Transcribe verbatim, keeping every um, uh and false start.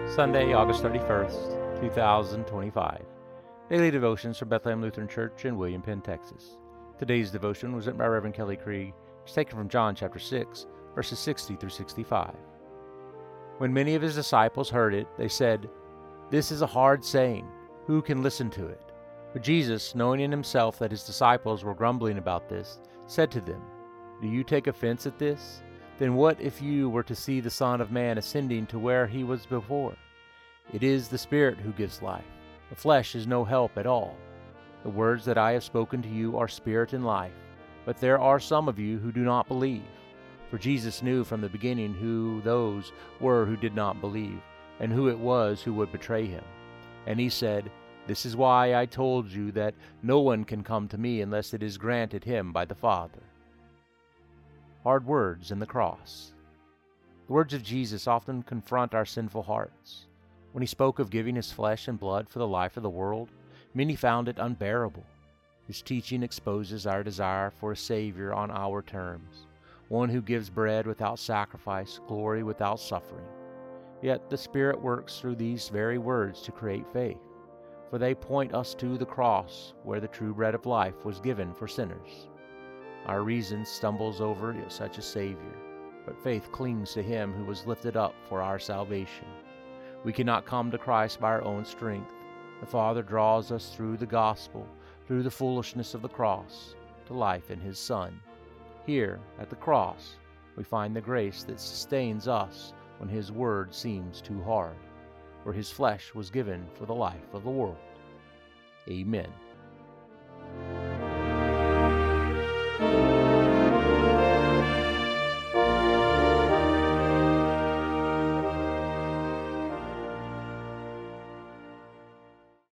Sunday, August thirty-first, two thousand twenty-five. Daily devotions from Bethlehem Lutheran Church in William Penn, Texas. Today's devotion was written by Reverend Kelly Krieg. It's taken from John chapter six, verses sixty through sixty-five. When many of his disciples heard it, they said, "This is a hard saying. Who can listen to it?" But Jesus, knowing in himself that his disciples were grumbling about this, said to them, "Do you take offense at this? Then what if you were to see the Son of Man ascending to where he was before? It is the Spirit who gives life. The flesh is no help at all. The words that I have spoken to you are spirit and life, but there are some of you who do not believe." For Jesus knew from the beginning who those were who did not believe, and who it was who would betray him. And he said, "This is why I told you that no one can come to me unless it is granted him by the Father." Hard words and the cross. The words of Jesus often confront our sinful hearts. When he spoke of giving his flesh and blood for the life of the world, many found it unbearable. His teaching exposes our desire for a Savior on our terms, one who gives bread without sacrifice, glory without suffering. Yet the Spirit works through these very words to create faith, for they point us to the cross where the true bread of life was given for sinners. Our reason stumbles over such a Savior, but faith clings to him who was lifted up for our salvation. We cannot come to Christ by our own strength. The Father draws us through the gospel, through the foolishness of the cross, to life in his Son. Here, at the cross, we find the grace that sustains us when his word seems too hard, where his flesh was given for the life of the world. Amen.